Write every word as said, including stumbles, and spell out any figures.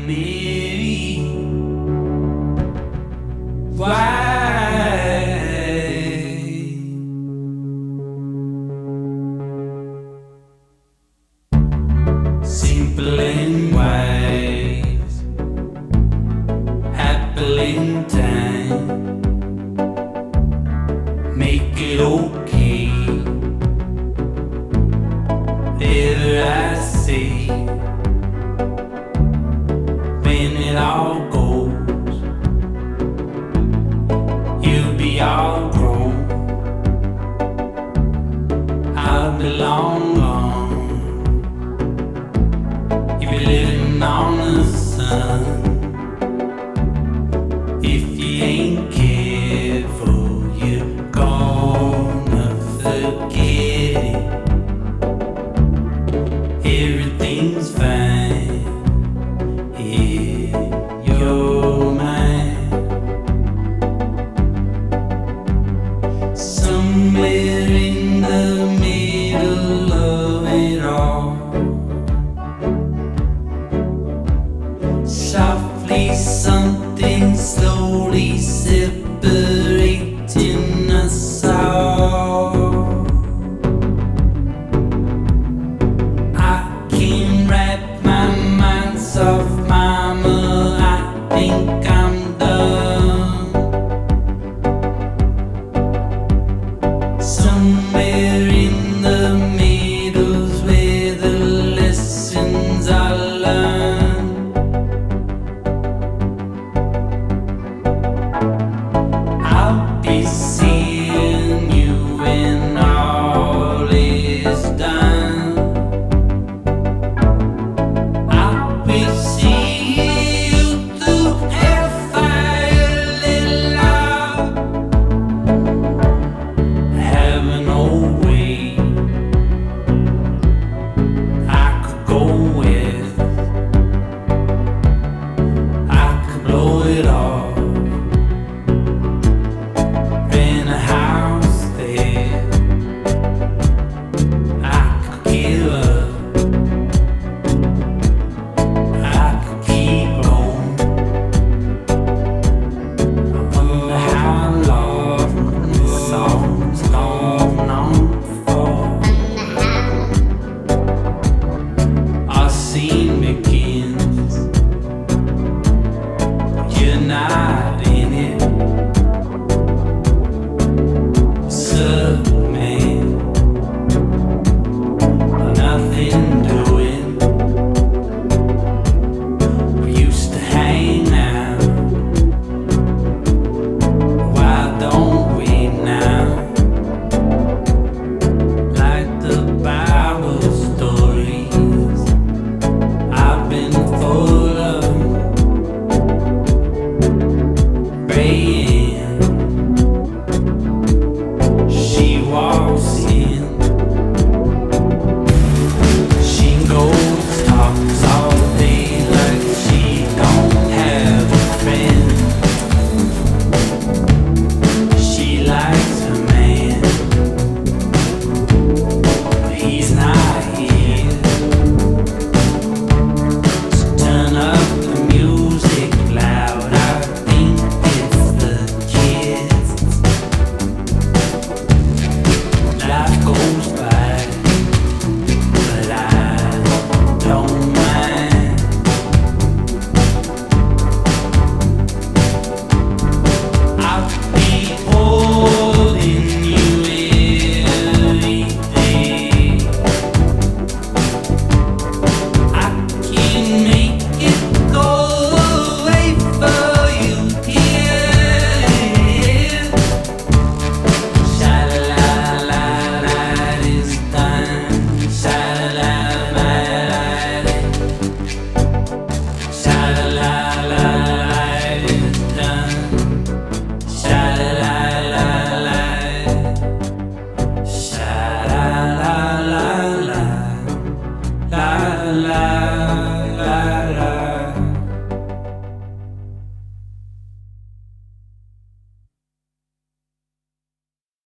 Mary, why? Simple and wise, happy in time, make it okay. Whatever I say, when it all goes, you'll be all grown. I'll be long gone. You'll be living on the sun. If you ain't careful, you're gonna forget it. Everything's fine in your mind. Somewhere in the middle of it all, softly something slowly says